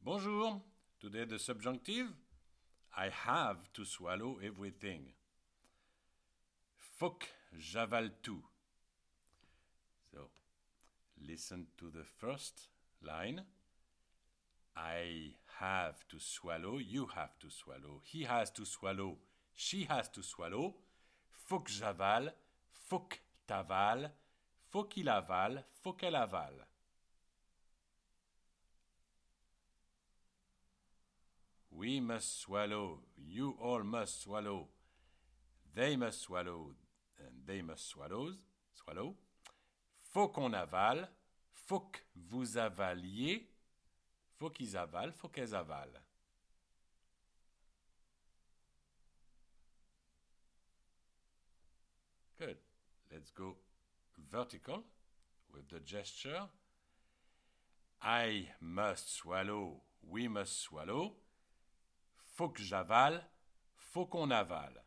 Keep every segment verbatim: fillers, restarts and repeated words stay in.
Bonjour. Today the subjunctive. I have to swallow everything. Faut que j'avale tout. So, listen to the first line. I have to swallow, you have to swallow, he has to swallow, she has to swallow. Faut que j'avale, faut que t'avales, faut qu'il avale, faut qu'elle avale. We must swallow, you all must swallow, they must swallow, and they must swallow, swallow. Faut qu'on avale, faut que vous avaliez, faut qu'ils avalent, faut qu'elles avalent. Good. Let's go vertical with the gesture. I must swallow, we must swallow. Faut que j'avale, faut qu'on avale.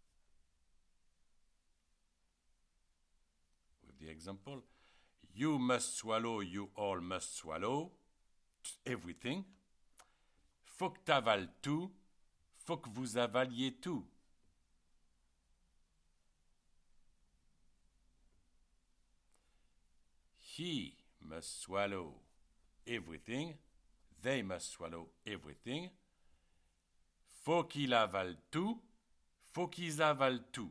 With the example, you must swallow, you all must swallow everything. Faut que t'avales tout, faut que vous avaliez tout. He must swallow everything, they must swallow everything. Faut qu'il avale tout, faut qu'ils avalent tout.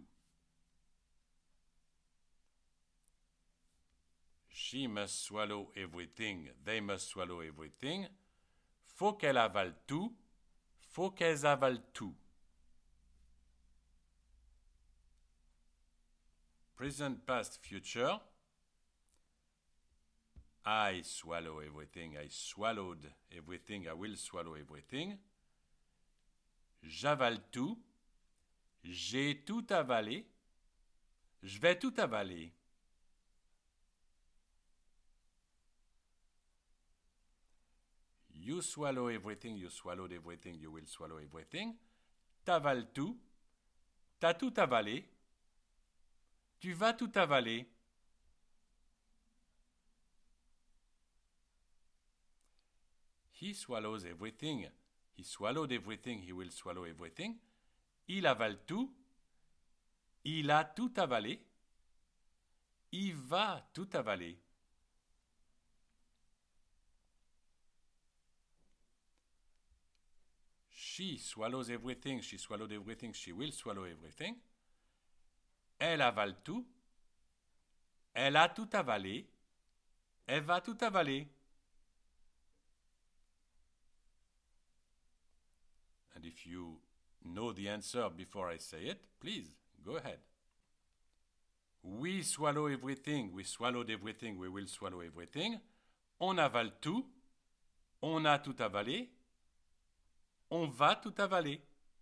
She must swallow everything, they must swallow everything. Faut qu'elle avale tout, faut qu'elles avalent tout. Present, past, future. I swallow everything, I swallowed everything, I will swallow everything. J'avale tout, j'ai tout avalé, je vais tout avaler. You swallow everything, you swallowed everything, you will swallow everything. T'avales tout, t'as tout avalé, tu vas tout avaler. He swallows everything, he swallowed everything, he will swallow everything. Il avale tout, il a tout avalé, il va tout avaler. She swallows everything, she swallowed everything, she will swallow everything. Elle avale tout, elle a tout avalé, elle va tout avaler. And if you know the answer before I say it, please go ahead. We swallow everything, we swallowed everything, we will swallow everything. On avale tout, on a tout avalé, on va tout avaler.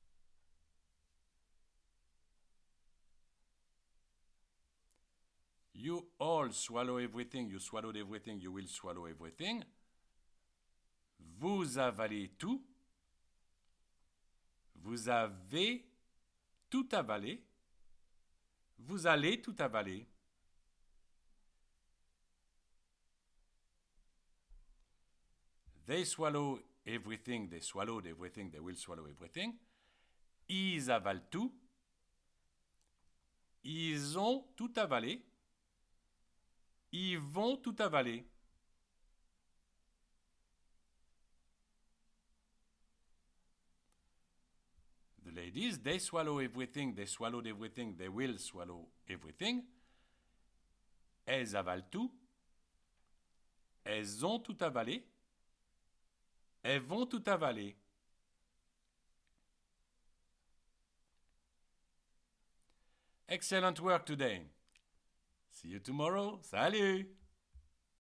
You all swallow everything, you swallowed everything, you will swallow everything. Vous avalez tout, vous avez tout avalé, vous allez tout avaler. They swallow everything, they swallowed everything, they will swallow everything. Ils avalent tout, ils ont tout avalé, ils vont tout avaler. The ladies, they swallow everything, they swallowed everything, they will swallow everything. Elles avalent tout, elles ont tout avalé, elles vont tout avaler. Excellent work today. See you tomorrow. Salut!